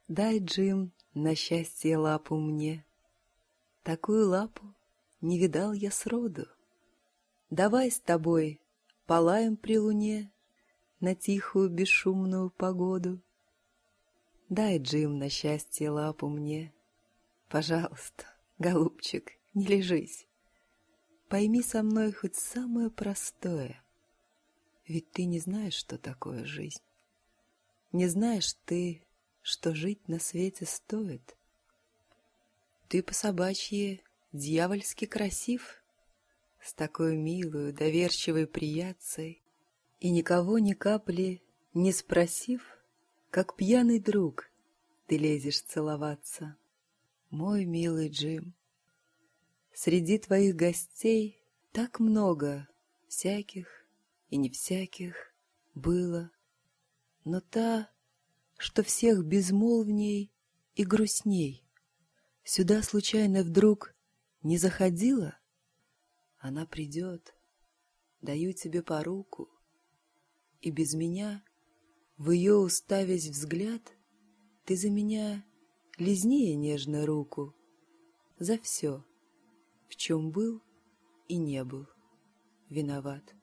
Дай, Джим, на счастье лапу мне. Такую лапу не видал я сроду. Давай с тобой полаем при луне на тихую бесшумную погоду. Дай, Джим, на счастье лапу мне. Пожалуйста, голубчик, не лежись. Пойми со мной хоть самое простое. Ведь ты не знаешь, что такое жизнь. Не знаешь ты, что жить на свете стоит. Ты по-собачьи дьявольски красив, с такой милою, доверчивой прияцей, и никого ни капли не спросив, как пьяный друг ты лезешь целоваться. Мой милый Джим, среди твоих гостей так много всяких и не всяких было, но та, что всех безмолвней и грустней, сюда случайно вдруг не заходила, она придет, даю тебе по руку, и без меня, в ее уставясь взгляд, ты за меня лизни ей нежно руку, за все, в чем был и не был виноват.